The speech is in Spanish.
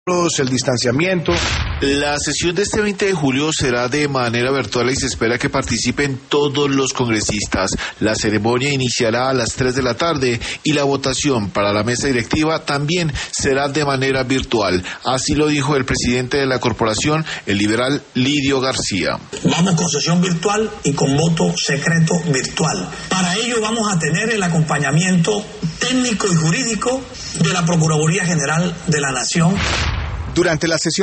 el distanciamiento. La sesión de este 20 de julio será de manera virtual y se espera que participen todos los congresistas. La ceremonia iniciará a las 3 de la tarde y la votación para la mesa directiva también será de manera virtual. Así lo dijo el presidente de la corporación, el liberal Lidio García. Vamos con sesión virtual y con voto secreto virtual. Para ello vamos a tener el acompañamiento técnico y jurídico de la Procuraduría General de la Nación. Durante la sesión